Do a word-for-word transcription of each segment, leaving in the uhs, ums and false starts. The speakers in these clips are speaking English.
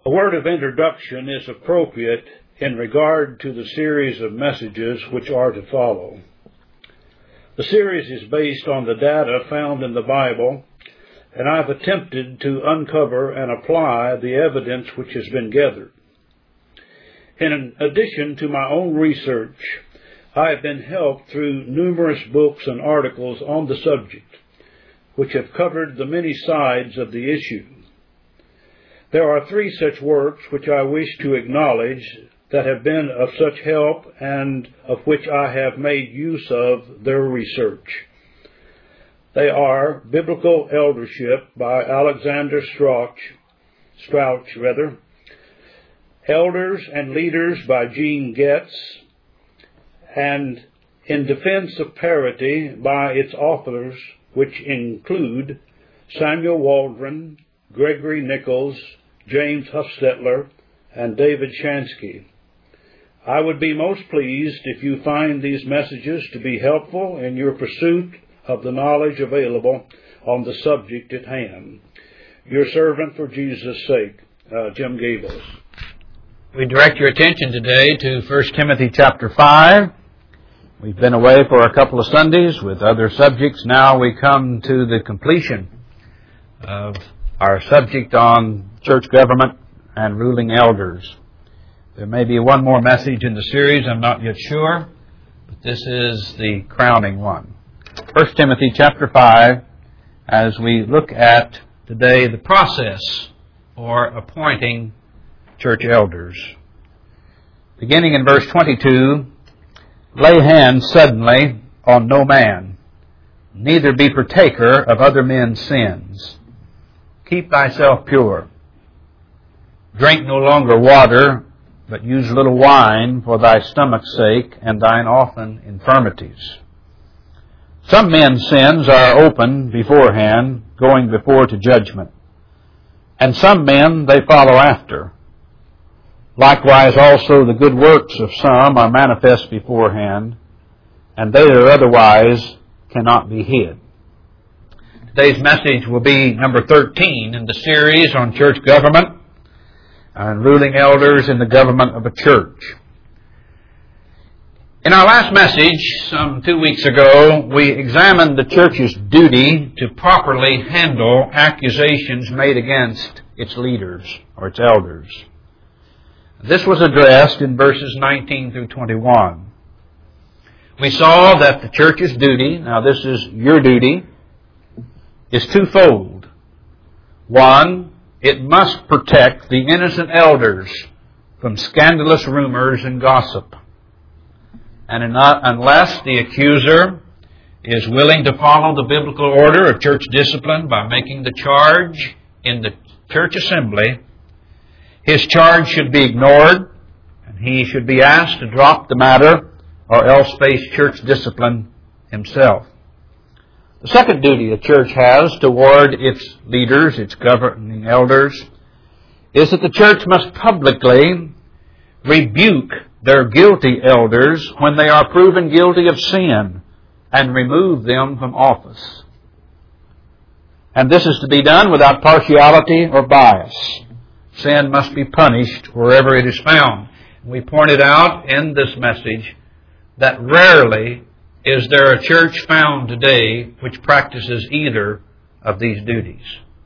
A word of introduction is appropriate in regard to the series of messages which are to follow. The series is based on the data found in the Bible, and I've attempted to uncover and apply the evidence which has been gathered. In addition to my own research, I have been helped through numerous books and articles on the subject, which have covered the many sides of the issue. There are three such works which I wish to acknowledge that have been of such help and of which I have made use of their research. They are Biblical Eldership by Alexander Strauch, Strauch rather, Elders and Leaders by Gene Getz, and In Defense of Parity by its authors, which include Samuel Waldron, Gregory Nichols, James Huffstetler, and David Shansky. I would be most pleased if you find these messages to be helpful in your pursuit of the knowledge available on the subject at hand. Your servant for Jesus' sake, uh, Jim Gables. We direct your attention today to First Timothy chapter five. We've been away for a couple of Sundays with other subjects. Now we come to the completion of our subject on church government and ruling elders. There may be one more message in the series, I'm not yet sure, but this is the crowning one. First Timothy chapter five, as we look at today the process for appointing church elders. Beginning in verse twenty-two, lay hands suddenly on no man, neither be partaker of other men's sins. Keep thyself pure. Drink no longer water, but use little wine for thy stomach's sake and thine often infirmities. Some men's sins are open beforehand, going before to judgment, and some men they follow after. Likewise also the good works of some are manifest beforehand, and they that are otherwise cannot be hid. Today's message will be number thirteen in the series on church government and ruling elders in the government of a church. In our last message, some two weeks ago, we examined the church's duty to properly handle accusations made against its leaders or its elders. This was addressed in verses nineteen through twenty-one. We saw that the church's duty, now this is your duty, is twofold. One, it must protect the innocent elders from scandalous rumors and gossip. And unless the accuser is willing to follow the biblical order of church discipline by making the charge in the church assembly, his charge should be ignored, and he should be asked to drop the matter or else face church discipline himself. The second duty the church has toward its leaders, its governing elders, is that the church must publicly rebuke their guilty elders when they are proven guilty of sin and remove them from office. And this is to be done without partiality or bias. Sin must be punished wherever it is found. We pointed out in this message that rarely is there a church found today which practices either of these duties.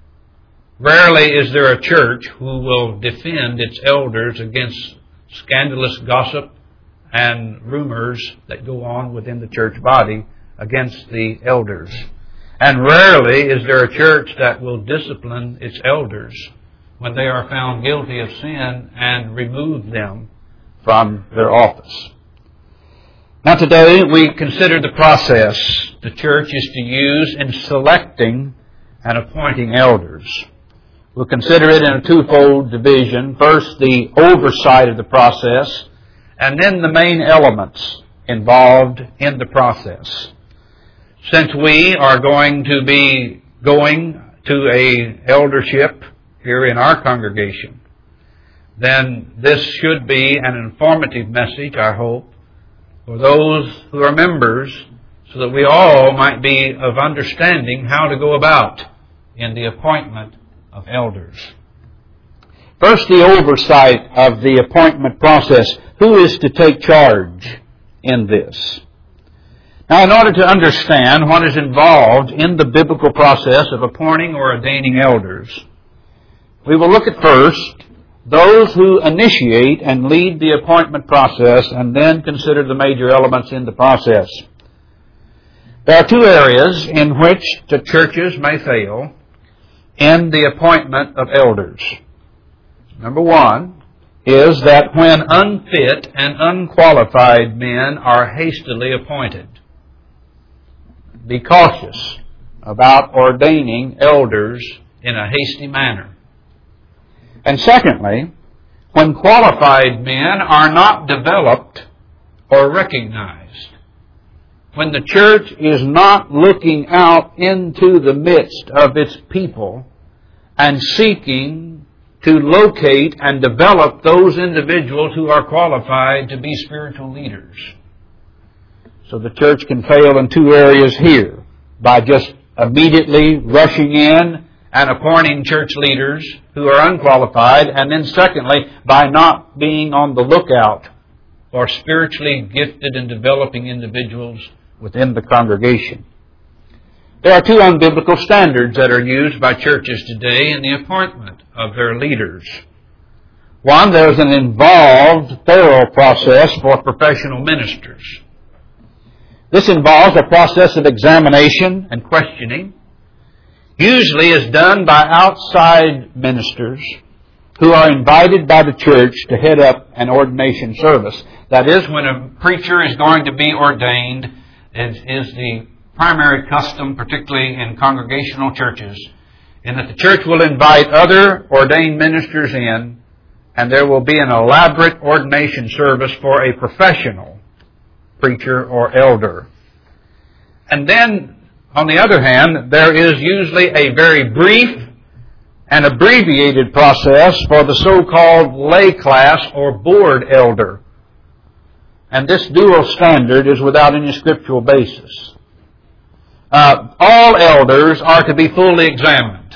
Rarely is there a church who will defend its elders against scandalous gossip and rumors that go on within the church body against the elders. And rarely is there a church that will discipline its elders when they are found guilty of sin and remove them from their office. Now today we consider the process the church is to use in selecting and appointing elders. We'll consider it in a twofold division. First, the oversight of the process, and then the main elements involved in the process. Since we are going to be going to a eldership here in our congregation, then this should be an informative message, I hope, for those who are members, so that we all might be of understanding how to go about in the appointment of elders. First, the oversight of the appointment process. Who is to take charge in this? Now, in order to understand what is involved in the biblical process of appointing or ordaining elders, we will look at first those who initiate and lead the appointment process, and then consider the major elements in the process. There are two areas in which the churches may fail in the appointment of elders. Number one is that when unfit and unqualified men are hastily appointed. Be cautious about ordaining elders in a hasty manner. And secondly, when qualified men are not developed or recognized. When the church is not looking out into the midst of its people and seeking to locate and develop those individuals who are qualified to be spiritual leaders. So the church can fail in two areas here, by just immediately rushing in and appointing church leaders who are unqualified, and then secondly, by not being on the lookout for spiritually gifted and developing individuals within the congregation. There are two unbiblical standards that are used by churches today in the appointment of their leaders. One, there's an involved, thorough process for professional ministers. This involves a process of examination and questioning, usually is done by outside ministers who are invited by the church to head up an ordination service. That is, when a preacher is going to be ordained, is, is the primary custom, particularly in congregational churches, in that the church will invite other ordained ministers in, and there will be an elaborate ordination service for a professional preacher or elder. And then, on the other hand, there is usually a very brief and abbreviated process for the so-called lay class or board elder. And this dual standard is without any scriptural basis. Uh, all elders are to be fully examined.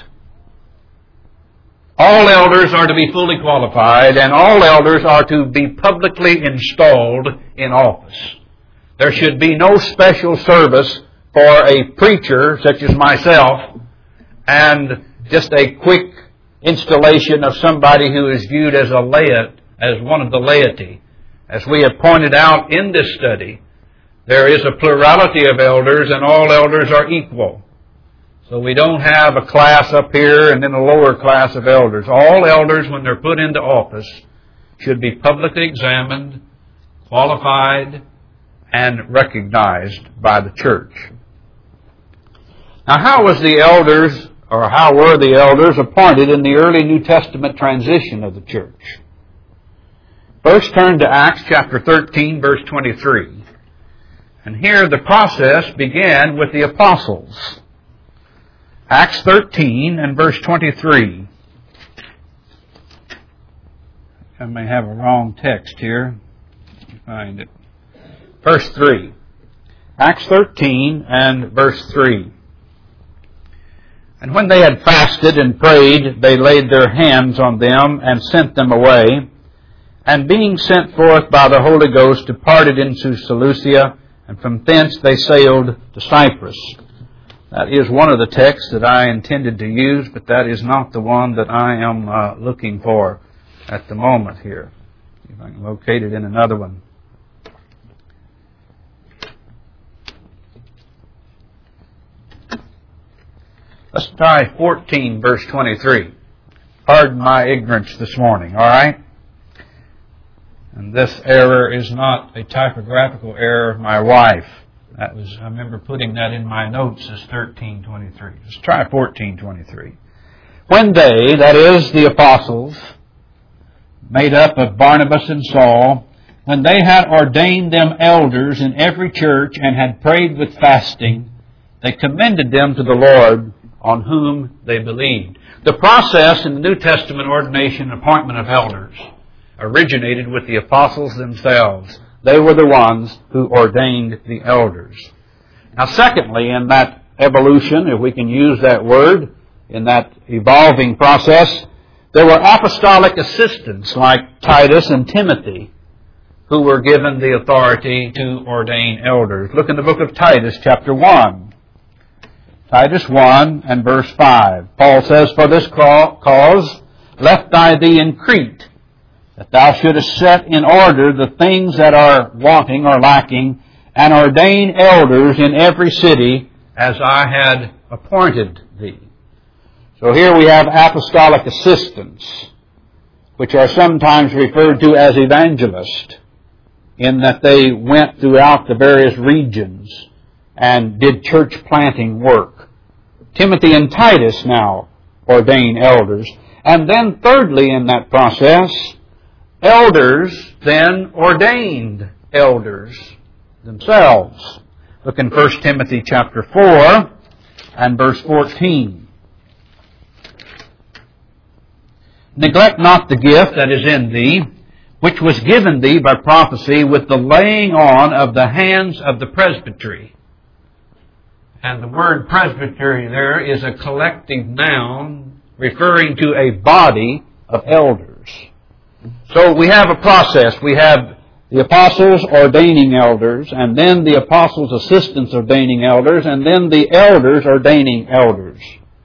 All elders are to be fully qualified, and all elders are to be publicly installed in office. There should be no special service for a preacher such as myself and just a quick installation of somebody who is viewed as a laity, as one of the laity. As we have pointed out in this study, there is a plurality of elders, and all elders are equal. So we don't have a class up here and then a lower class of elders. All elders, when they're put into office, should be publicly examined, qualified, and recognized by the church. Now, how was the elders, or how were the elders appointed in the early New Testament transition of the church? First, turn to Acts chapter thirteen, verse twenty-three. And here the process began with the apostles. Acts thirteen and verse twenty-three. I may have a wrong text here. Let me find it. Verse three. Acts thirteen and verse three. And when they had fasted and prayed, they laid their hands on them and sent them away. And being sent forth by the Holy Ghost, departed into Seleucia, and from thence they sailed to Cyprus. That is one of the texts that I intended to use, but that is not the one that I am uh, looking for at the moment here. See if I can locate it in another one. Let's try fourteen, verse twenty-three. Pardon my ignorance this morning, all right? And this error is not a typographical error of my wife. That was, I remember putting that in my notes as thirteen twenty-three. Let's try fourteen twenty-three. When they, that is the apostles, made up of Barnabas and Saul, when they had ordained them elders in every church and had prayed with fasting, they commended them to the Lord, on whom they believed. The process in the New Testament ordination and appointment of elders originated with the apostles themselves. They were the ones who ordained the elders. Now, secondly, in that evolution, if we can use that word, in that evolving process, There were apostolic assistants like Titus and Timothy who were given the authority to ordain elders. Look in the book of Titus, chapter one. Titus one and verse five. Paul says, "For this cause left I thee in Crete, that thou shouldest set in order the things that are wanting or lacking, and ordain elders in every city, as I had appointed thee." So here we have apostolic assistants, which are sometimes referred to as evangelists, in that they went throughout the various regions and did church planting work. Timothy and Titus now ordain elders. And then thirdly in that process, elders then ordained elders themselves. Look in First Timothy chapter four and verse fourteen. "Neglect not the gift that is in thee, which was given thee by prophecy with the laying on of the hands of the presbytery." And the word presbytery there is a collective noun referring to a body of elders. So we have a process. We have the apostles ordaining elders, and then the apostles' assistants ordaining elders, and then the elders ordaining elders.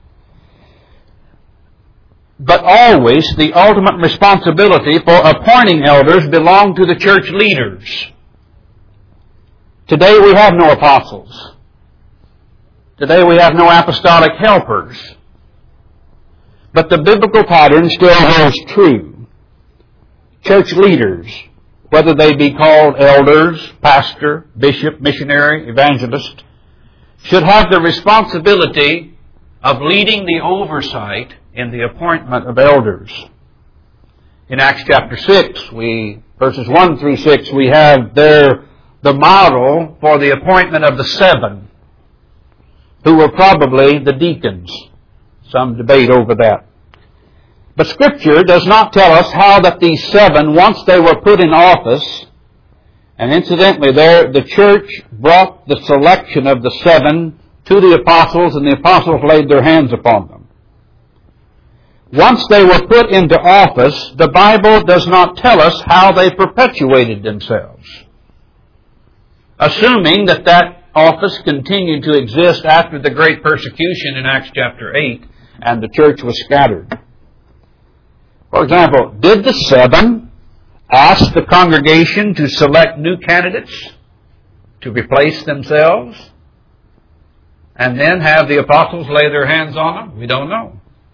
But always the ultimate responsibility for appointing elders belong to the church leaders. Today we have no apostles. Today we have no apostolic helpers. But the biblical pattern still holds true. Church leaders, whether they be called elders, pastor, bishop, missionary, evangelist, should have the responsibility of leading the oversight in the appointment of elders. In Acts chapter six, we, verses one through six, we have there the model for the appointment of the seven, who were probably the deacons. Some debate over that. But Scripture does not tell us how that these seven, once they were put in office, and incidentally there, the church brought the selection of the seven to the apostles, and the apostles laid their hands upon them. Once they were put into office, the Bible does not tell us how they perpetuated themselves. Assuming that that office continued to exist after the great persecution in Acts chapter eight, and the church was scattered. For example, did the seven ask the congregation to select new candidates to replace themselves, and then have the apostles lay their hands on them? We don't know.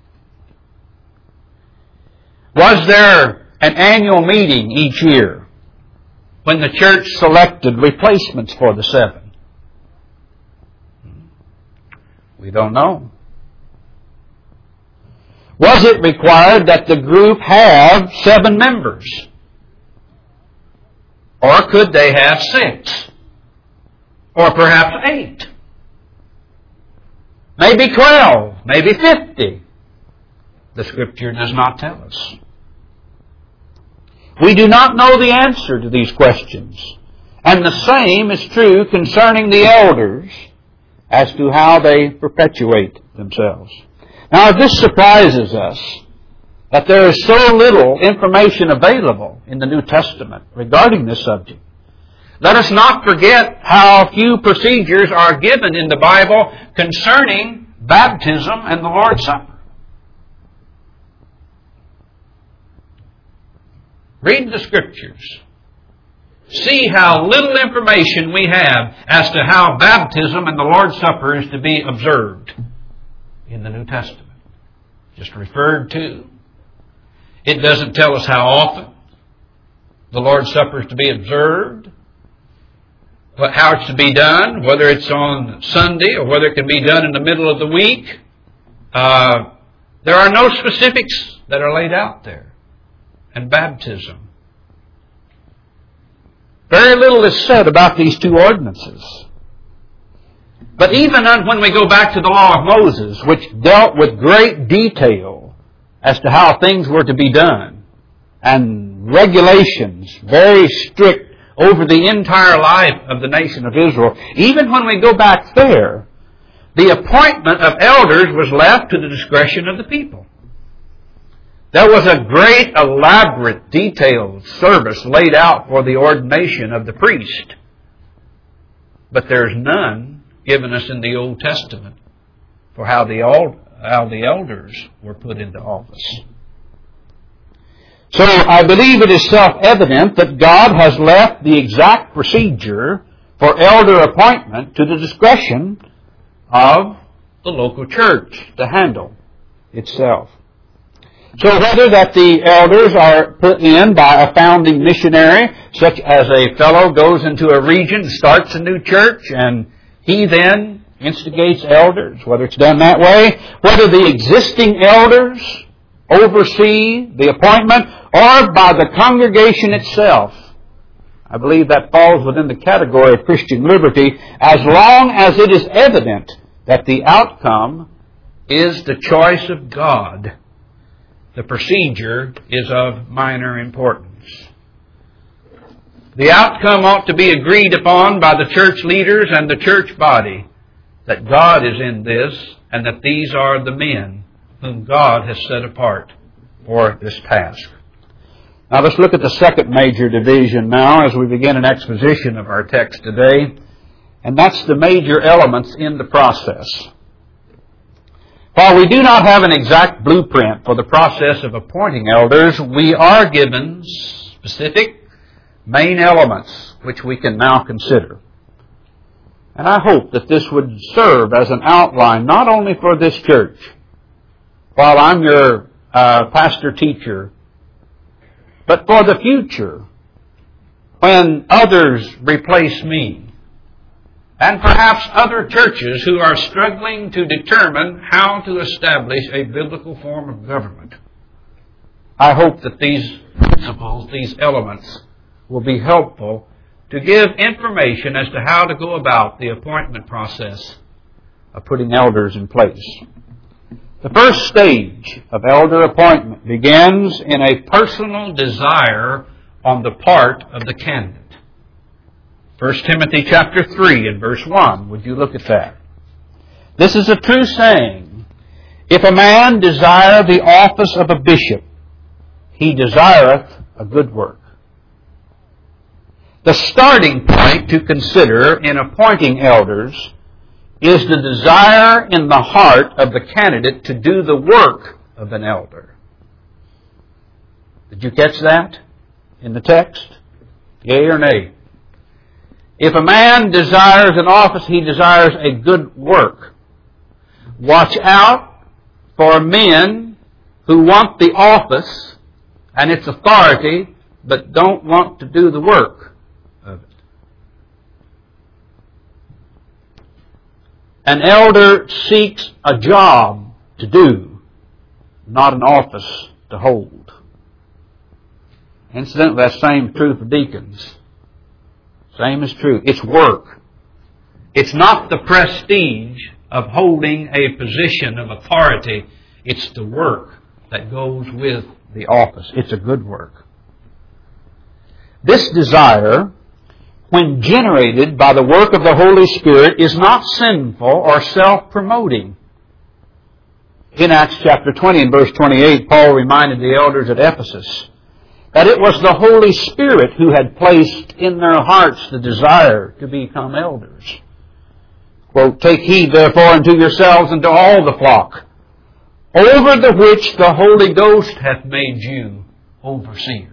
Was there an annual meeting each year when the church selected replacements for the seven? We don't know. Was it required that the group have seven members? Or could they have six? Or perhaps eight? Maybe twelve? Maybe fifty? The Scripture does not tell us. We do not know the answer to these questions. And the same is true concerning the elders as to how they perpetuate themselves. Now, if this surprises us, that there is so little information available in the New Testament regarding this subject, let us not forget how few procedures are given in the Bible concerning baptism and the Lord's Supper. Read the Scriptures. See how little information we have as to how baptism and the Lord's Supper is to be observed in the New Testament. Just referred to. It doesn't tell us how often the Lord's Supper is to be observed, how it's to be done, whether it's on Sunday or whether it can be done in the middle of the week. Uh, there are no specifics that are laid out there. And baptism. Very little is said about these two ordinances. But even when we go back to the law of Moses, which dealt with great detail as to how things were to be done, and regulations very strict over the entire life of the nation of Israel, even when we go back there, the appointment of elders was left to the discretion of the people. There was a great, elaborate, detailed service laid out for the ordination of the priest. But there's none given us in the Old Testament for how the, how the elders were put into office. So I believe it is self-evident that God has left the exact procedure for elder appointment to the discretion of the local church to handle itself. So whether that the elders are put in by a founding missionary, such as a fellow goes into a region, starts a new church, and he then instigates elders, whether it's done that way, whether the existing elders oversee the appointment, or by the congregation itself, I believe that falls within the category of Christian liberty, as long as it is evident that the outcome is the choice of God. The procedure is of minor importance. The outcome ought to be agreed upon by the church leaders and the church body, that God is in this and that these are the men whom God has set apart for this task. Now let's look at the second major division now as we begin an exposition of our text today, and that's the major elements in the process. While we do not have an exact blueprint for the process of appointing elders, we are given specific main elements which we can now consider. And I hope that this would serve as an outline not only for this church, while I'm your uh, pastor-teacher, but for the future, when others replace me, and perhaps other churches who are struggling to determine how to establish a biblical form of government. I hope that these principles, these elements, will be helpful to give information as to how to go about the appointment process of putting elders in place. The first stage of elder appointment begins in a personal desire on the part of the candidate. First Timothy chapter three and verse one. Would you look at that? This is a true saying. If a man desire the office of a bishop, he desireth a good work. The starting point to consider in appointing elders is the desire in the heart of the candidate to do the work of an elder. Did you catch that in the text? Yea or nay? If a man desires an office, he desires a good work. Watch out for men who want the office and its authority, but don't want to do the work of it. An elder seeks a job to do, not an office to hold. Incidentally, that's the same true for deacons. Same is true. It's work. It's not the prestige of holding a position of authority. It's the work that goes with the office. It's a good work. This desire, when generated by the work of the Holy Spirit, is not sinful or self-promoting. In Acts chapter twenty and verse twenty-eight, Paul reminded the elders at Ephesus that it was the Holy Spirit who had placed in their hearts the desire to become elders. Quote, take heed therefore unto yourselves and to all the flock, over the which the Holy Ghost hath made you overseers.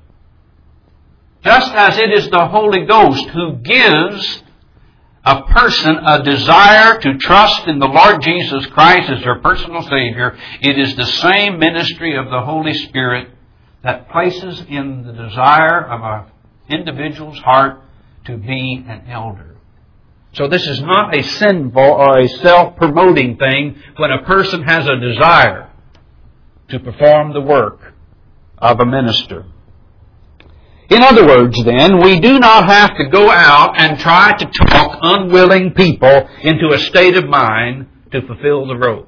Just as it is the Holy Ghost who gives a person a desire to trust in the Lord Jesus Christ as their personal Savior, it is the same ministry of the Holy Spirit that places in the desire of an individual's heart to be an elder. So this is not a sinful or a self-promoting thing when a person has a desire to perform the work of a minister. In other words, then, we do not have to go out and try to talk unwilling people into a state of mind to fulfill the role.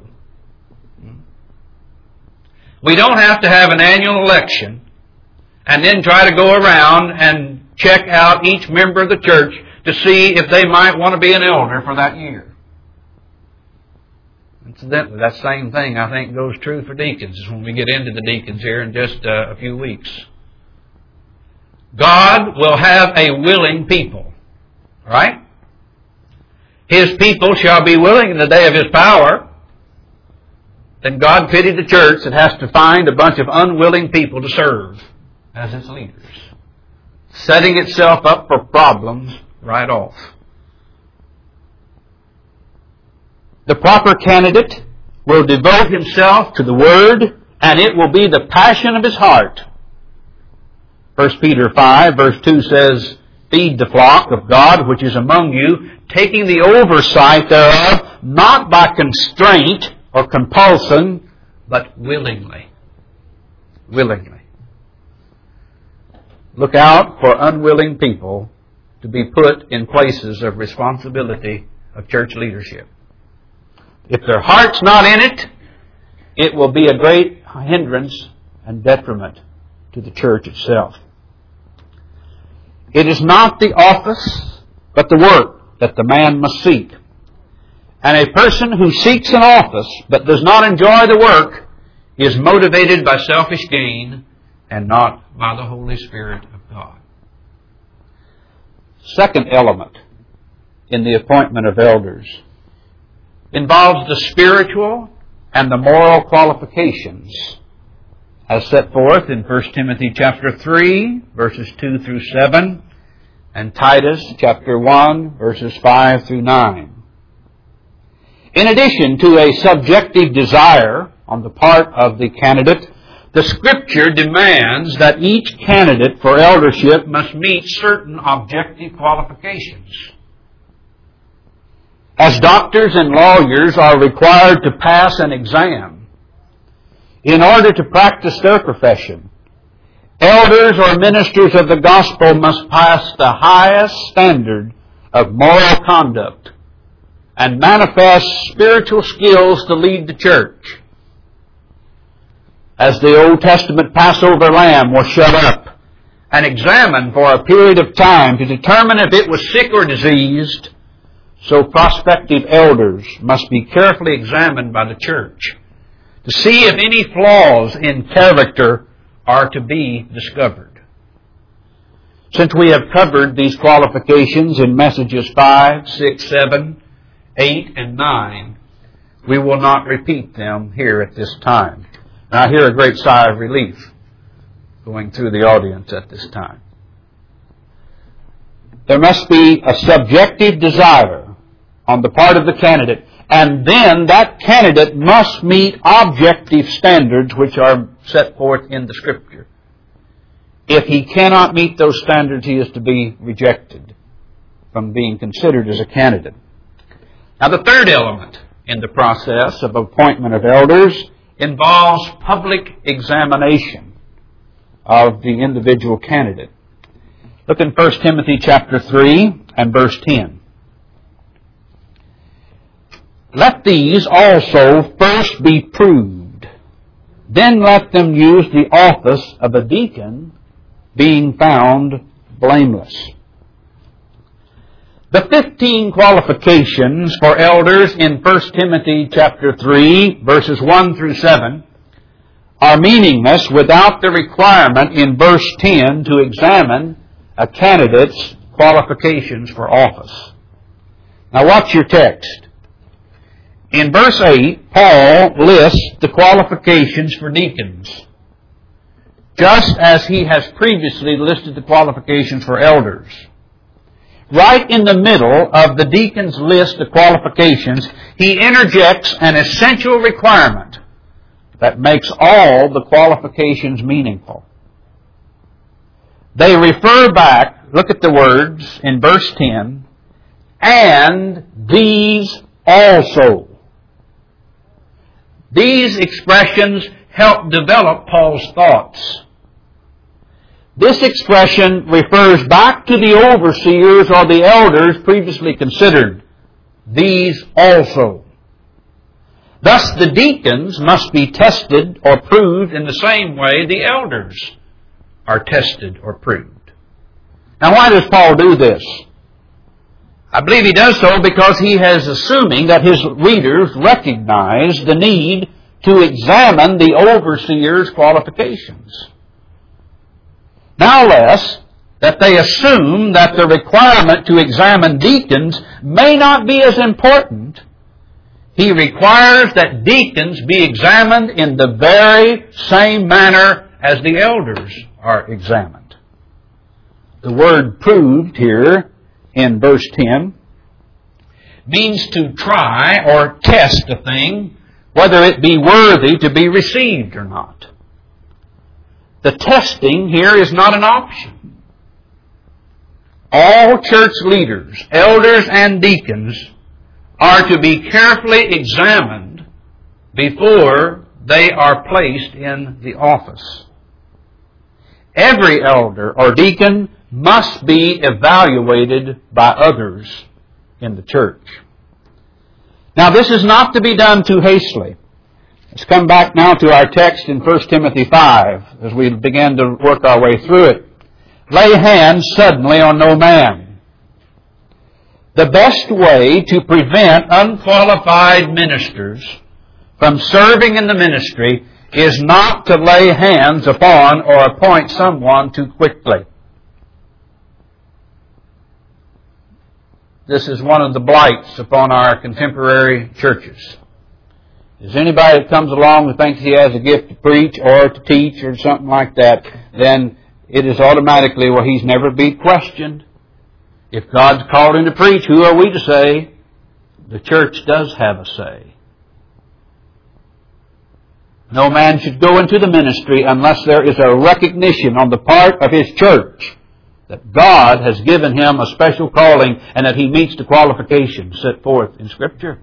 We don't have to have an annual election and then try to go around and check out each member of the church to see if they might want to be an elder for that year. Incidentally, that same thing I think goes true for deacons when we get into the deacons here in just uh, a few weeks. God will have a willing people. Right? His people shall be willing in the day of His power. Then God pitied the church that has to find a bunch of unwilling people to serve as its leaders, setting itself up for problems right off. The proper candidate will devote himself to the Word, and it will be the passion of his heart. First Peter five, verse two says, "Feed the flock of God which is among you, taking the oversight thereof, not by constraint or compulsion, but willingly." Willingly. Look out for unwilling people to be put in places of responsibility of church leadership. If their heart's not in it, it will be a great hindrance and detriment to the church itself. It is not the office, but the work that the man must seek. And a person who seeks an office but does not enjoy the work is motivated by selfish gain and not by the Holy Spirit of God. Second element in the appointment of elders involves the spiritual and the moral qualifications as set forth in First Timothy chapter three, verses two through seven, and Titus chapter one, verses five through nine. In addition to a subjective desire on the part of the candidate, the Scripture demands that each candidate for eldership must meet certain objective qualifications. As doctors and lawyers are required to pass an exam in order to practice their profession, elders or ministers of the gospel must pass the highest standard of moral conduct and manifest spiritual skills to lead the church. As the Old Testament Passover lamb was shut up and examined for a period of time to determine if it was sick or diseased, so prospective elders must be carefully examined by the church to see if any flaws in character are to be discovered. Since we have covered these qualifications in messages five, six, seven, eight, and nine, we will not repeat them here at this time. And I hear a great sigh of relief going through the audience at this time. There must be a subjective desire on the part of the candidate, and then that candidate must meet objective standards which are set forth in the Scripture. If he cannot meet those standards, he is to be rejected from being considered as a candidate. Now, the third element in the process of appointment of elders involves public examination of the individual candidate. Look in First Timothy chapter three and verse ten. "Let these also first be proved, then let them use the office of a deacon, being found blameless." The fifteen qualifications for elders in First Timothy chapter three, verses one through seven, are meaningless without the requirement in verse ten to examine a candidate's qualifications for office. Now watch your text. In verse eight, Paul lists the qualifications for deacons, just as he has previously listed the qualifications for elders. Right in the middle of the deacon's list of qualifications, he interjects an essential requirement that makes all the qualifications meaningful. They refer back, look at the words in verse ten, "and these also." These expressions help develop Paul's thoughts. This expression refers back to the overseers or the elders previously considered. These also. Thus the deacons must be tested or proved in the same way the elders are tested or proved. Now why does Paul do this? I believe he does so because he is assuming that his readers recognize the need to examine the overseer's qualifications. Now less, that they assume that the requirement to examine deacons may not be as important. He requires that deacons be examined in the very same manner as the elders are examined. The word proved here in verse ten means to try or test a thing, whether it be worthy to be received or not. The testing here is not an option. All church leaders, elders and deacons, are to be carefully examined before they are placed in the office. Every elder or deacon must be evaluated by others in the church. Now, this is not to be done too hastily. Let's come back now to our text in First Timothy five as we begin to work our way through it. Lay hands suddenly on no man. The best way to prevent unqualified ministers from serving in the ministry is not to lay hands upon or appoint someone too quickly. This is one of the blights upon our contemporary churches. Is anybody that comes along and thinks he has a gift to preach or to teach or something like that, then it is automatically, well, he's never been questioned. If God's called him to preach, who are we to say? The church does have a say. No man should go into the ministry unless there is a recognition on the part of his church that God has given him a special calling and that he meets the qualifications set forth in Scripture.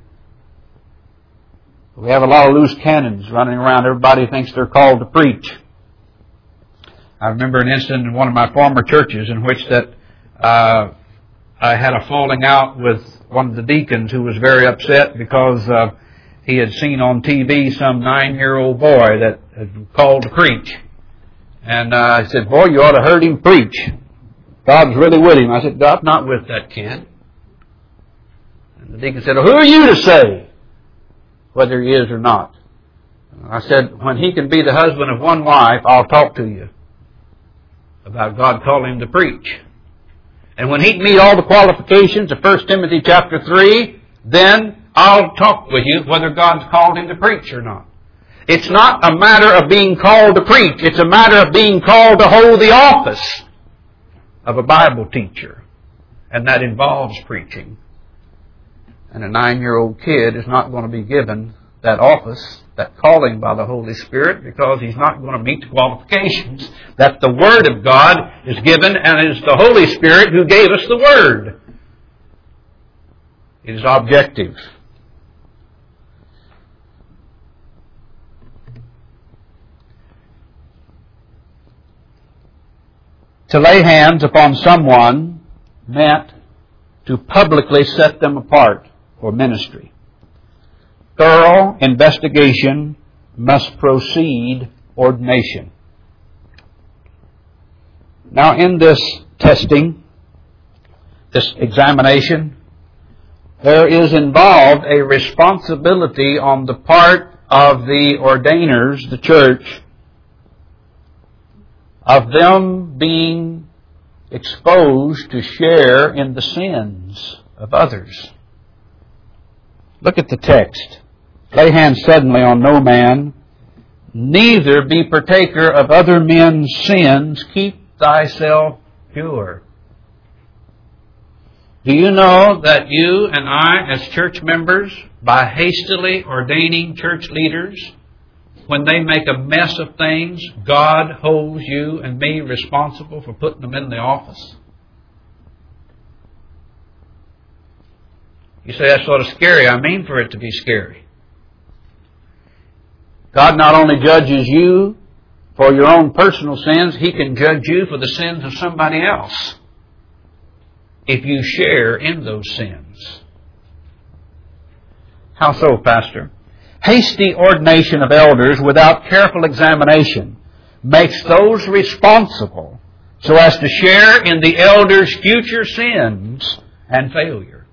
We have a lot of loose cannons running around. Everybody thinks they're called to preach. I remember an incident in one of my former churches in which that uh, I had a falling out with one of the deacons who was very upset because uh, he had seen on T V some nine-year-old boy that had called to preach. And uh, I said, boy, you ought to heard him preach. God's really with him. I said, God's not with that kid. And the deacon said, well, who are you to say whether he is or not? I said, when he can be the husband of one wife, I'll talk to you about God calling him to preach. And when he can meet all the qualifications of First Timothy chapter three, then I'll talk with you whether God's called him to preach or not. It's not a matter of being called to preach. It's a matter of being called to hold the office of a Bible teacher. And that involves preaching. And a nine-year-old kid is not going to be given that office, that calling by the Holy Spirit, because he's not going to meet the qualifications that the Word of God is given, and it is the Holy Spirit who gave us the Word. It is objective. To lay hands upon someone meant to publicly set them apart for ministry. Thorough investigation must precede ordination. Now, in this testing, this examination, there is involved a responsibility on the part of the ordainers, the church, of them being exposed to share in the sins of others. Look at the text. Lay hands suddenly on no man, neither be partaker of other men's sins, keep thyself pure. Do you know that you and I, as church members, by hastily ordaining church leaders, when they make a mess of things, God holds you and me responsible for putting them in the office? You say that's sort of scary. I mean for it to be scary. God not only judges you for your own personal sins, He can judge you for the sins of somebody else if you share in those sins. How so, Pastor? Hasty ordination of elders without careful examination makes those responsible so as to share in the elders' future sins and failure.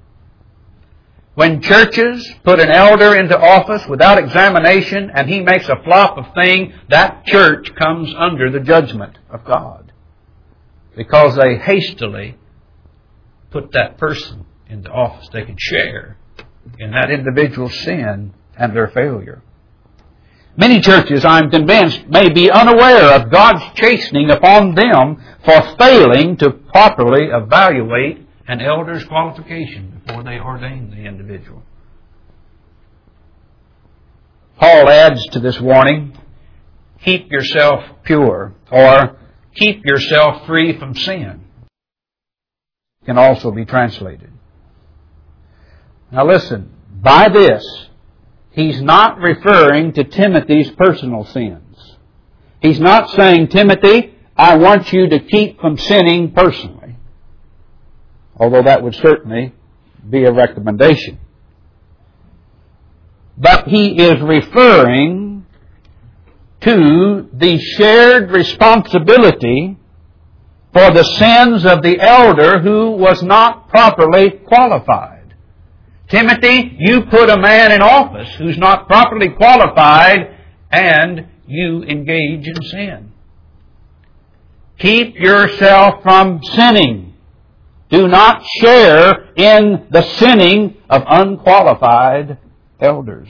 When churches put an elder into office without examination and he makes a flop of thing, that church comes under the judgment of God, because they hastily put that person into office. They can share in that individual's sin and their failure. Many churches, I'm convinced, may be unaware of God's chastening upon them for failing to properly evaluate an elder's qualification before they ordain the individual. Paul adds to this warning, keep yourself pure, or keep yourself free from sin. Can also be translated. Now listen, by this, he's not referring to Timothy's personal sins. He's not saying, Timothy, I want you to keep from sinning personally. Although that would certainly be a recommendation. But he is referring to the shared responsibility for the sins of the elder who was not properly qualified. Timothy, you put a man in office who's not properly qualified and you engage in sin. Keep yourself from sinning. Do not share in the sinning of unqualified elders.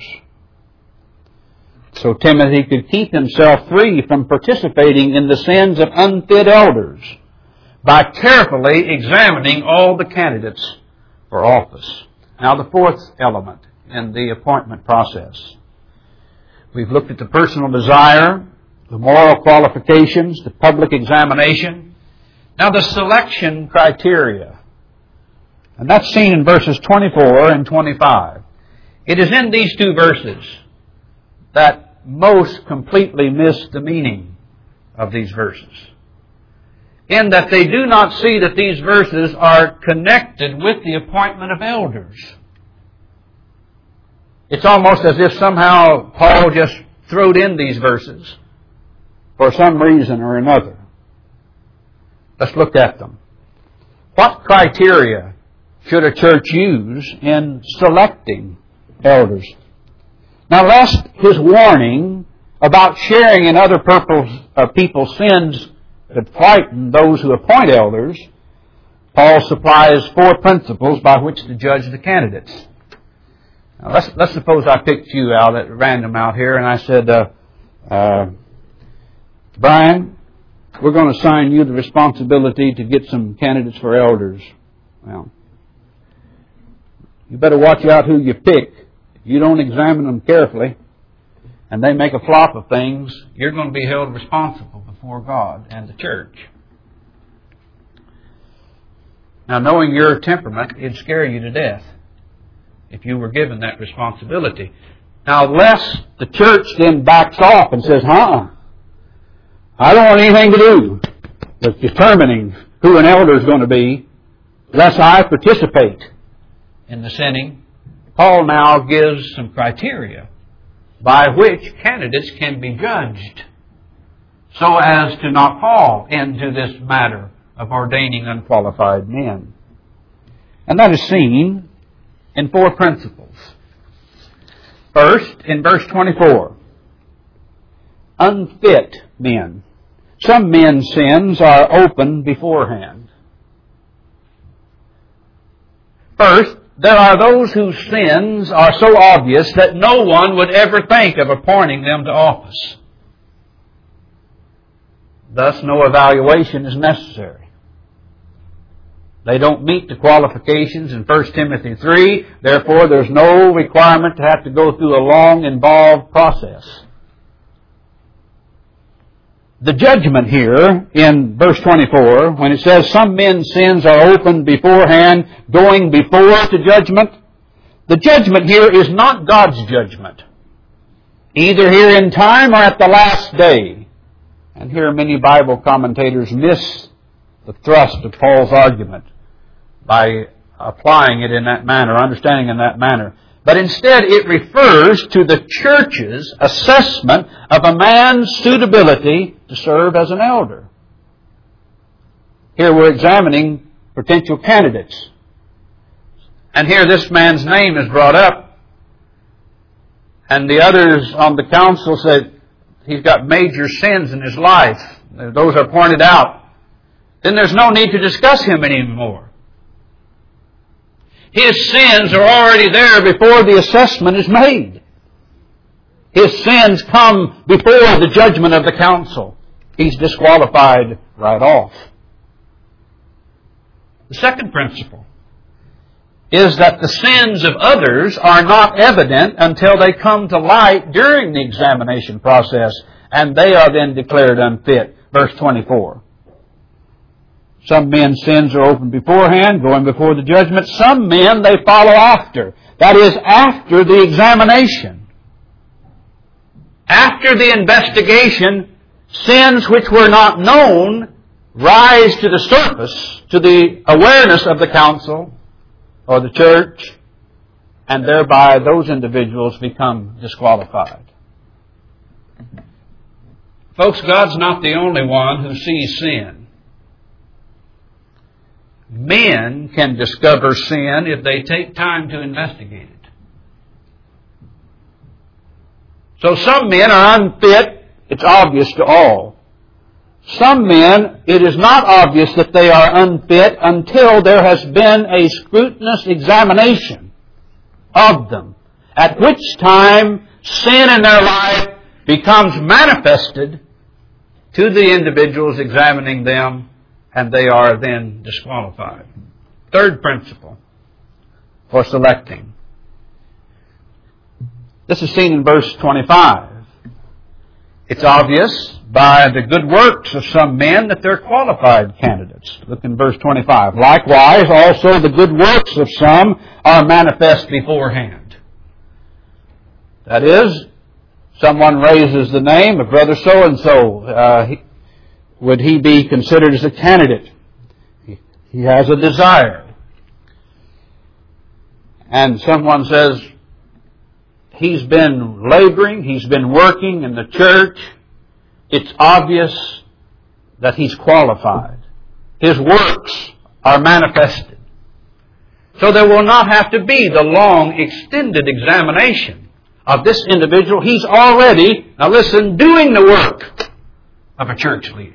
So Timothy could keep himself free from participating in the sins of unfit elders by carefully examining all the candidates for office. Now the fourth element in the appointment process. We've looked at the personal desire, the moral qualifications, the public examination. Now the selection criteria. And that's seen in verses twenty-four and twenty-five. It is in these two verses that most completely miss the meaning of these verses, in that they do not see that these verses are connected with the appointment of elders. It's almost as if somehow Paul just throwed in these verses for some reason or another. Let's look at them. What criteria should a church use in selecting elders? Now, lest his warning about sharing in other uh, people's sins could frighten those who appoint elders, Paul supplies four principles by which to judge the candidates. Now, let's, let's suppose I picked you out at random out here and I said, uh, uh, Brian, we're going to assign you the responsibility to get some candidates for elders. Well, you better watch out who you pick. If you don't examine them carefully and they make a flop of things, you're going to be held responsible before God and the church. Now, knowing your temperament, it'd scare you to death if you were given that responsibility. Now, lest the church then backs off and says, huh, I don't want anything to do with determining who an elder is going to be, lest I participate in the sinning. Paul now gives some criteria by which candidates can be judged so as to not fall into this matter of ordaining unqualified men. And that is seen in four principles. First, in verse twenty-four, unfit men. Some men's sins are open beforehand. First, there are those whose sins are so obvious that no one would ever think of appointing them to office. Thus, no evaluation is necessary. They don't meet the qualifications in First Timothy three. Therefore, there's no requirement to have to go through a long, involved process. The judgment here in verse twenty-four, when it says some men's sins are open beforehand, going before to judgment, the judgment here is not God's judgment, either here in time or at the last day. And here many Bible commentators miss the thrust of Paul's argument by applying it in that manner, understanding in that manner. But instead it refers to the church's assessment of a man's suitability to serve as an elder. Here we're examining potential candidates. And here this man's name is brought up. And the others on the council said he's got major sins in his life. Those are pointed out. Then there's no need to discuss him anymore. His sins are already there before the assessment is made. His sins come before the judgment of the council. He's disqualified right off. The second principle is that the sins of others are not evident until they come to light during the examination process, and they are then declared unfit. Verse twenty-four. Some men's sins are open beforehand, going before the judgment. Some men they follow after. That is, after the examination. After the investigation, sins which were not known rise to the surface, to the awareness of the council or the church, and thereby those individuals become disqualified. Folks, God's not the only one who sees sin. Men can discover sin if they take time to investigate it. So some men are unfit. It's obvious to all. Some men, it is not obvious that they are unfit until there has been a scrutinous examination of them, at which time sin in their life becomes manifested to the individuals examining them, and they are then disqualified. Third principle for selecting. This is seen in verse twenty-five. It's obvious by the good works of some men that they're qualified candidates. Look in verse twenty-five. Likewise, also the good works of some are manifest beforehand. That is, someone raises the name of Brother so-and-so. Uh, he, would he be considered as a candidate? He, he has a desire. And someone says, he's been laboring, he's been working in the church. It's obvious that he's qualified. His works are manifested. So there will not have to be the long, extended examination of this individual. He's already, now listen, doing the work of a church leader.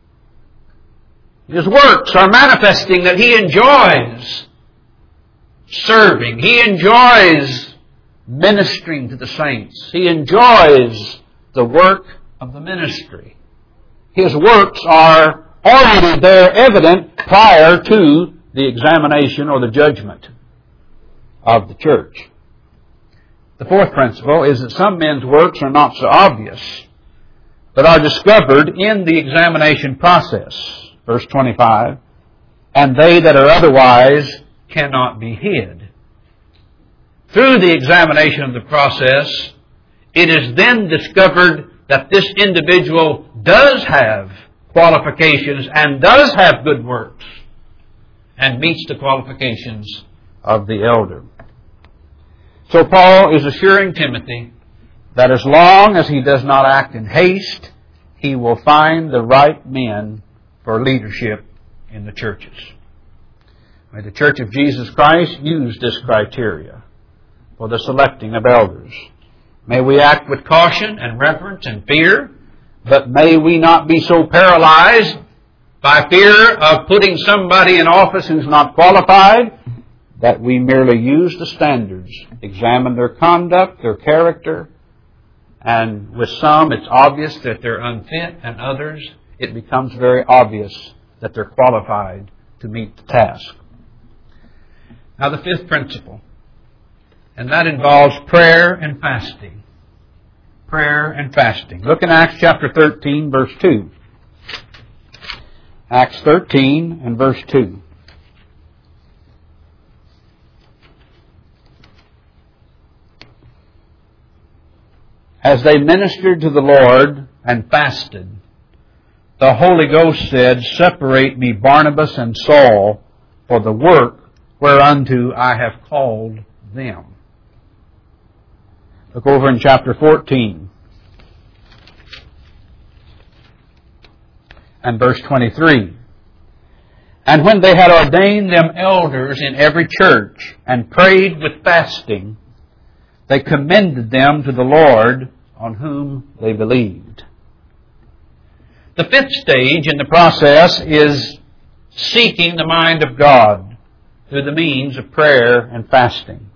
His works are manifesting that he enjoys serving. He enjoys ministering to the saints. He enjoys the work of the ministry. His works are already there evident prior to the examination or the judgment of the church. The fourth principle is that some men's works are not so obvious, but are discovered in the examination process. Verse twenty-five, and they that are otherwise cannot be hid. Through the examination of the process, it is then discovered that this individual does have qualifications and does have good works and meets the qualifications of the elder. So Paul is assuring Timothy that as long as he does not act in haste, he will find the right men for leadership in the churches. May the Church of Jesus Christ use this criteria for the selecting of elders. May we act with caution and reverence and fear, but may we not be so paralyzed by fear of putting somebody in office who's not qualified that we merely use the standards, examine their conduct, their character, and with some it's obvious that they're unfit, and others it becomes very obvious that they're qualified to meet the task. Now the fifth principle, and that involves prayer and fasting. Prayer and fasting. Look in Acts chapter thirteen, verse two. Acts thirteen and verse two. As they ministered to the Lord and fasted, the Holy Ghost said, separate me Barnabas and Saul for the work whereunto I have called them. Look over in chapter fourteen and verse twenty-three. And when they had ordained them elders in every church, and prayed with fasting, they commended them to the Lord, on whom they believed. The fifth stage in the process is seeking the mind of God through the means of prayer and fasting.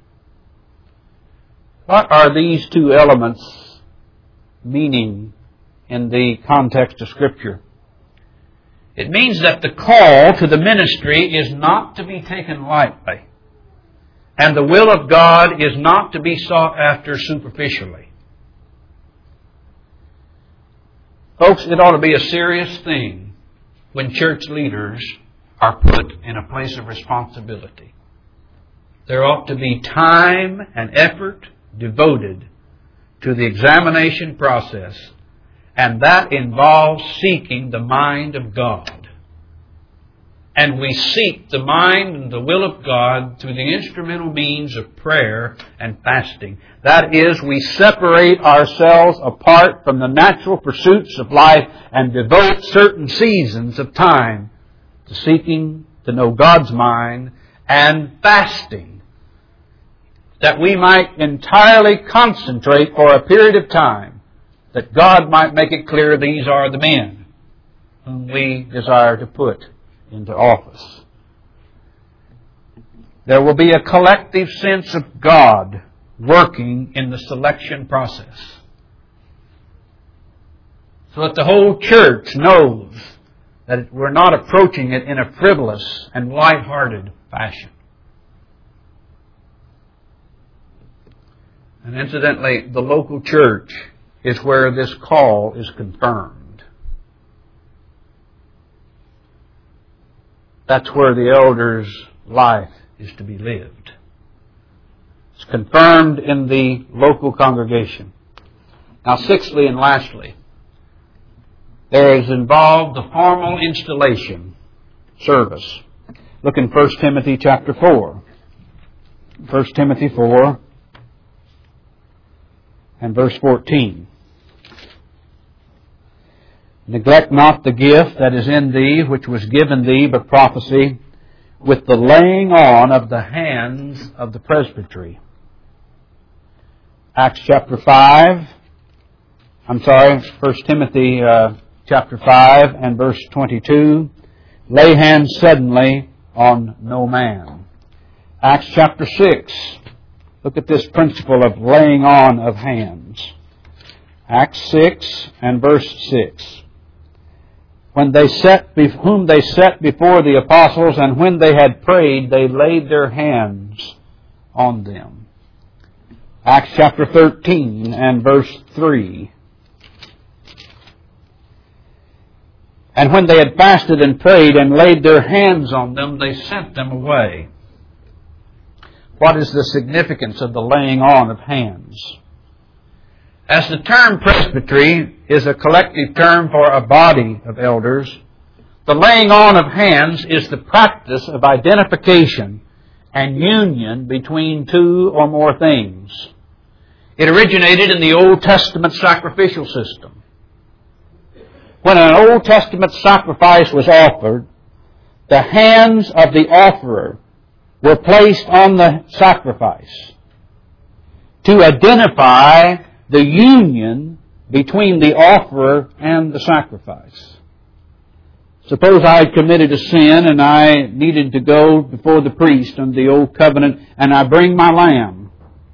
What are these two elements meaning in the context of Scripture? It means that the call to the ministry is not to be taken lightly, and the will of God is not to be sought after superficially. Folks, it ought to be a serious thing when church leaders are put in a place of responsibility. There ought to be time and effort devoted to the examination process, and that involves seeking the mind of God. And we seek the mind and the will of God through the instrumental means of prayer and fasting. That is, we separate ourselves apart from the natural pursuits of life and devote certain seasons of time to seeking to know God's mind and fasting, that we might entirely concentrate for a period of time, that God might make it clear these are the men whom we desire to put into office. There will be a collective sense of God working in the selection process, so that the whole church knows that we're not approaching it in a frivolous and light-hearted fashion. And incidentally, the local church is where this call is confirmed. That's where the elder's life is to be lived. It's confirmed in the local congregation. Now, sixthly and lastly, there is involved the formal installation service. Look in First Timothy chapter four. First Timothy four and verse fourteen. Neglect not the gift that is in thee, which was given thee by prophecy, with the laying on of the hands of the presbytery. Acts chapter five. I'm sorry, First Timothy uh, chapter five and verse twenty-two. Lay hands suddenly on no man. Acts chapter six. Look at this principle of laying on of hands. Acts six and verse six. When they set, whom they set before the apostles, and when they had prayed, they laid their hands on them. Acts chapter thirteen and verse three. And when they had fasted and prayed and laid their hands on them, they sent them away. What is the significance of the laying on of hands? As the term presbytery is a collective term for a body of elders, the laying on of hands is the practice of identification and union between two or more things. It originated in the Old Testament sacrificial system. When an Old Testament sacrifice was offered, the hands of the offerer were placed on the sacrifice to identify the union between the offerer and the sacrifice. Suppose I had committed a sin and I needed to go before the priest under the old covenant, and I bring my lamb.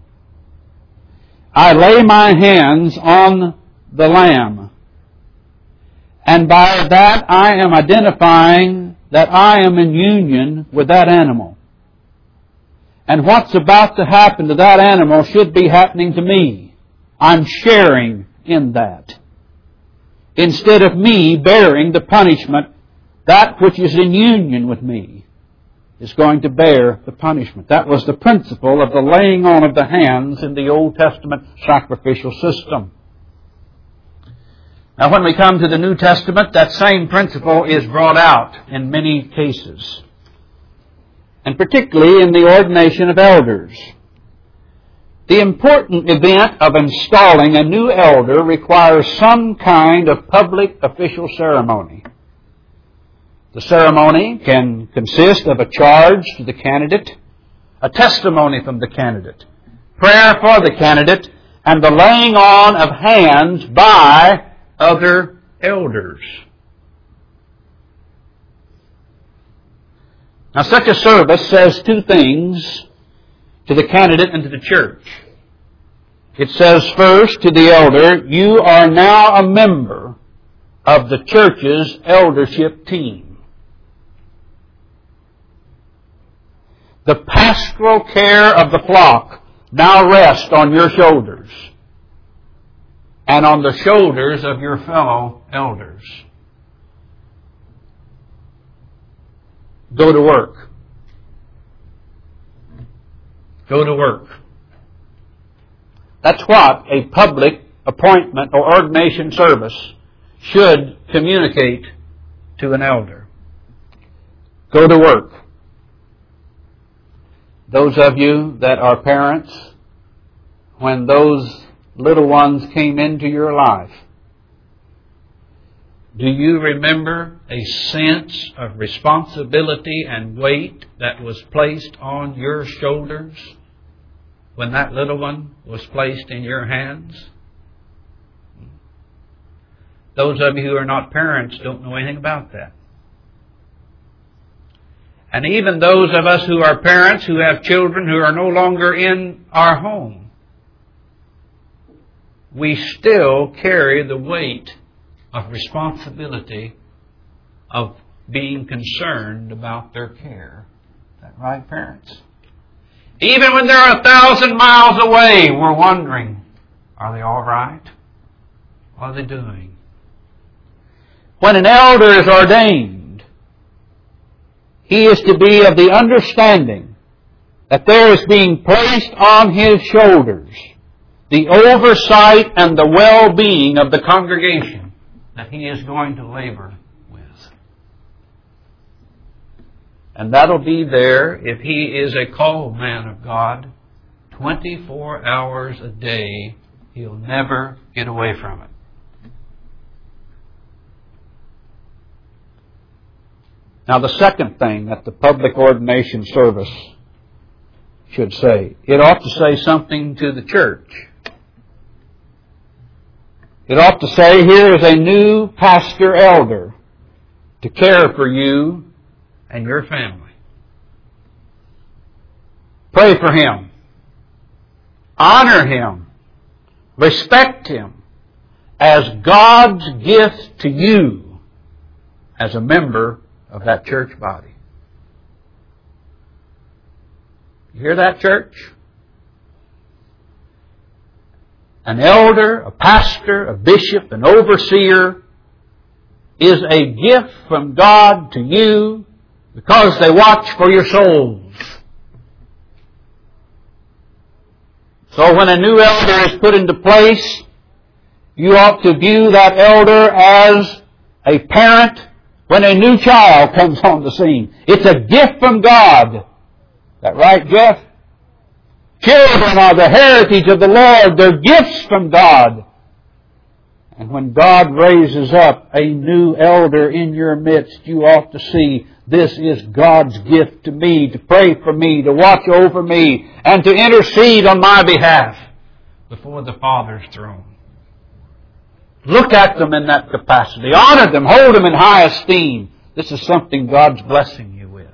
I lay my hands on the lamb, and by that I am identifying that I am in union with that animal. And what's about to happen to that animal should be happening to me. I'm sharing in that. Instead of me bearing the punishment, that which is in union with me is going to bear the punishment. That was the principle of the laying on of the hands in the Old Testament sacrificial system. Now, when we come to the New Testament, that same principle is brought out in many cases, and particularly in the ordination of elders. The important event of installing a new elder requires some kind of public official ceremony. The ceremony can consist of a charge to the candidate, a testimony from the candidate, prayer for the candidate, and the laying on of hands by other elders. Now, such a service says two things to the candidate and to the church. It says first to the elder, you are now a member of the church's eldership team. The pastoral care of the flock now rests on your shoulders and on the shoulders of your fellow elders. Go to work. Go to work. That's what a public appointment or ordination service should communicate to an elder. Go to work. Those of you that are parents, when those little ones came into your life, do you remember a sense of responsibility and weight that was placed on your shoulders when that little one was placed in your hands? Those of you who are not parents don't know anything about that. And even those of us who are parents who have children who are no longer in our home, we still carry the weight of responsibility of being concerned about their care. Is that right, parents? Even when they're a thousand miles away, we're wondering, are they all right? What are they doing? When an elder is ordained, he is to be of the understanding that there is being placed on his shoulders the oversight and the well-being of the congregation that he is going to labor with. And that'll be there if he is a called man of God. twenty-four hours a day, he'll never get away from it. Now, the second thing that the public ordination service should say, it ought to say something to the church. It ought to say, here is a new pastor elder to care for you and your family. Pray for him. Honor him. Respect him as God's gift to you as a member of that church body. You hear that, church? An elder, a pastor, a bishop, an overseer is a gift from God to you because they watch for your souls. So when a new elder is put into place, you ought to view that elder as a parent when a new child comes on the scene. It's a gift from God. Is that right, Jeff? Children are the heritage of the Lord. They're gifts from God. And when God raises up a new elder in your midst, you ought to see this is God's gift to me, to pray for me, to watch over me, and to intercede on my behalf before the Father's throne. Look at them in that capacity. Honor them. Hold them in high esteem. This is something God's blessing you with.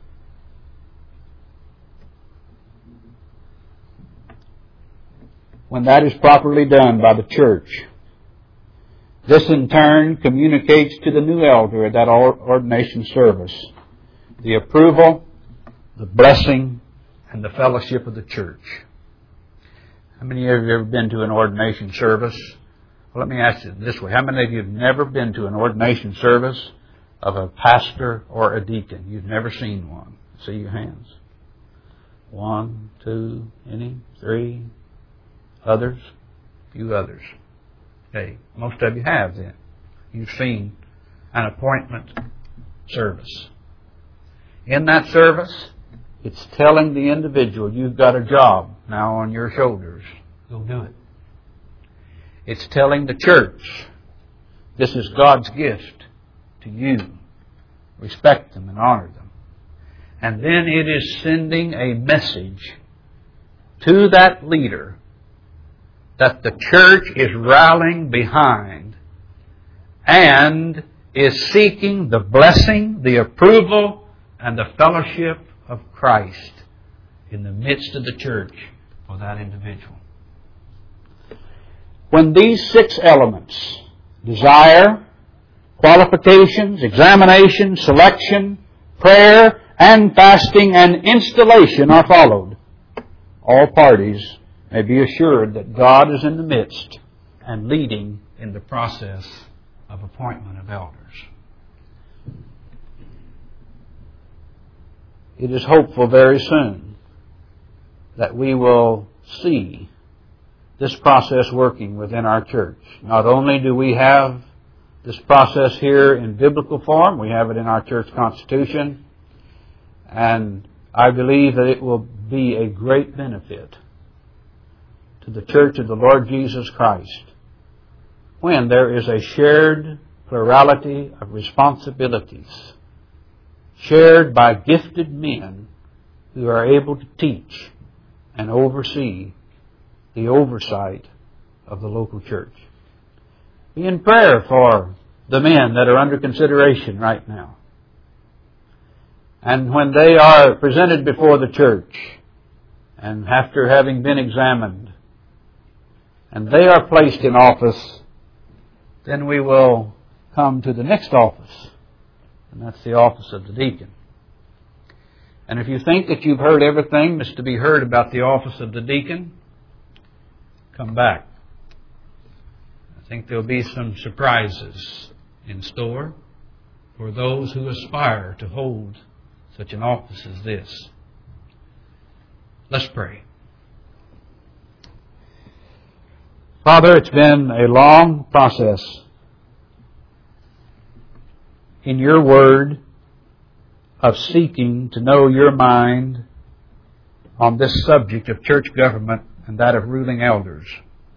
When that is properly done by the church, this in turn communicates to the new elder at that ordination service the approval, the blessing, and the fellowship of the church. How many of you have ever been to an ordination service? Well, let me ask you this way. How many of you have never been to an ordination service of a pastor or a deacon? You've never seen one. See your hands. One, two, any, three, others, a few others. Okay, most of you have then. You've seen an appointment service. In that service, it's telling the individual, you've got a job now on your shoulders. Go do it. It's telling the church, this is God's gift to you respect them and honor them. And then it is sending a message to that leader that the church is rallying behind and is seeking the blessing, the approval, and the fellowship of Christ in the midst of the church for that individual. When these six elements, desire, qualifications, examination, selection, prayer, and fasting and installation are followed, all parties may be assured that God is in the midst and leading in the process of appointment of elders. It is hopeful very soon that we will see this process working within our church. Not only do we have this process here in biblical form, we have it in our church constitution, and I believe that it will be a great benefit to the church of the Lord Jesus Christ when there is a shared plurality of responsibilities shared by gifted men who are able to teach and oversee the oversight of the local church. Be in prayer for the men that are under consideration right now. And when they are presented before the church, and after having been examined, and they are placed in office, then we will come to the next office, and that's the office of the deacon. And if you think that you've heard everything that's to be heard about the office of the deacon, come back. I think there'll be some surprises in store for those who aspire to hold such an office as this. Let's pray. Father, it's been a long process in your word of seeking to know your mind on this subject of church government and that of ruling elders.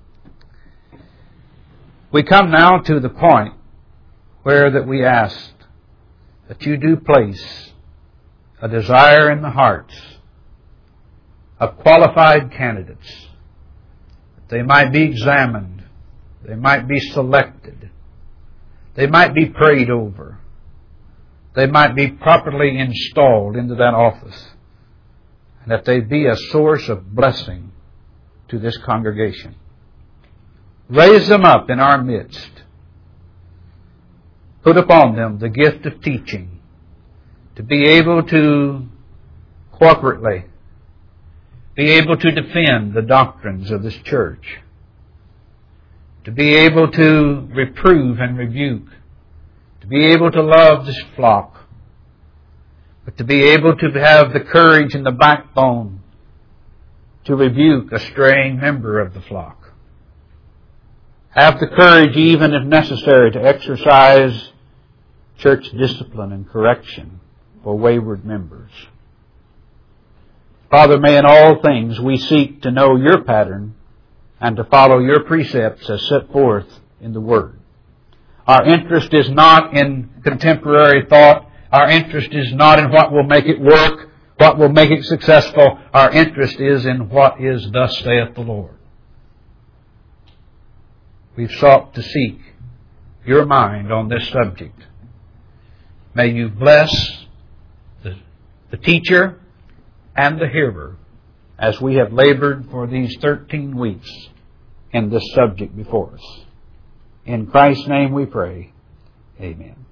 We come now to the point where that we ask that you do place a desire in the hearts of qualified candidates, that they might be examined, they might be selected, they might be prayed over, they might be properly installed into that office, and that they be a source of blessing to this congregation. Raise them up in our midst. Put upon them the gift of teaching, to be able to corporately be able to defend the doctrines of this church, to be able to reprove and rebuke, to be able to love this flock, but to be able to have the courage and the backbone to rebuke a straying member of the flock. Have the courage, even if necessary, to exercise church discipline and correction for wayward members. Father, may in all things we seek to know your pattern and to follow your precepts as set forth in the Word. Our interest is not in contemporary thought. Our interest is not in what will make it work, what will make it successful. Our interest is in what is thus saith the Lord. We've sought to seek your mind on this subject. May you bless the, the teacher and the hearer as we have labored for these thirteen weeks in this subject before us. In Christ's name we pray. Amen.